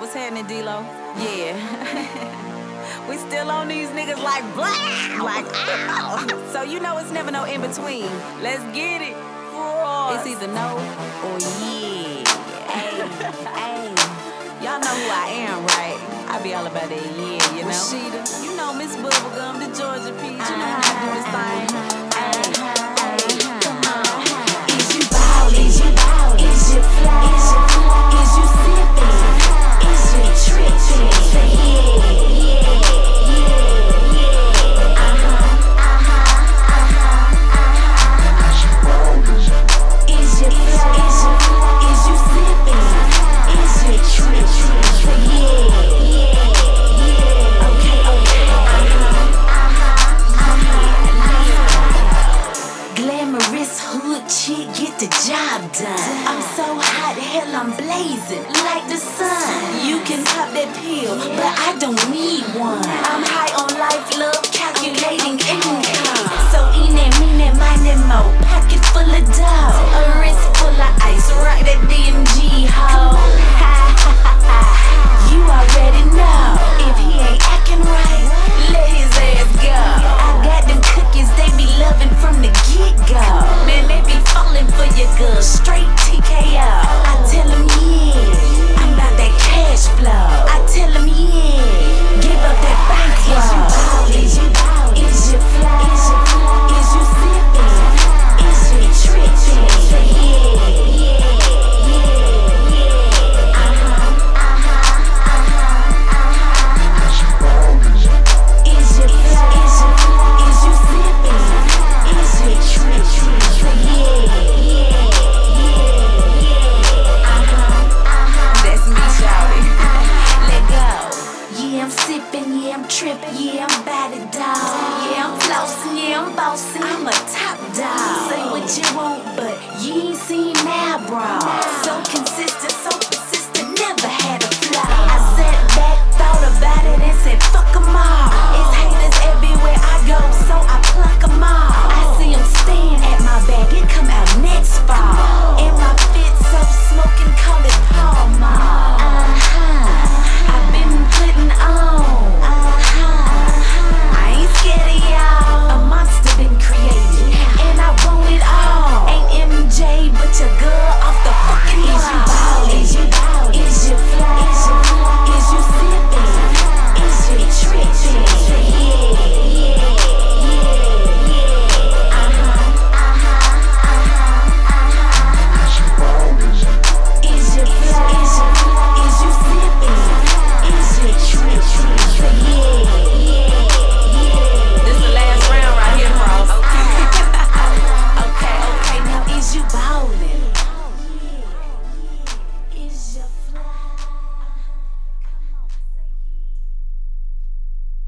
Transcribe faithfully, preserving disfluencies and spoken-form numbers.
What's happening, D-Lo? Yeah. We still on these niggas like blah, like ow. So you know it's never no in between. Let's get it. It's either no or yeah. Hey, hey. Y'all know who I am, right? I be all about that yeah, you know. Rashida, you know Miss Bubblegum, the Georgia Peach, you know how I do this thing. Hey, hey, come on. Is you ballin'? Is you ballin'? Is you fly? Is you fly? Is you sippin'? Is you trippin'? Say yeah, yeah, yeah, yeah. Uh-huh, uh-huh, uh-huh, uh-huh. Is you fly? Is you fly? Is you sippin'? Is you trippin'? Say yeah, yeah, yeah. Okay, okay. Uh-huh, uh-huh, uh-huh. Glamorous hood chick, get the job done. I'm so hot, hell I'm blazing like the sun. You can pop that pill, but I don't need one. I'm high on life, love, calculating income. So eat that, mean that, mind that mo, pocket full of dough, a wrist full of ice, rock that D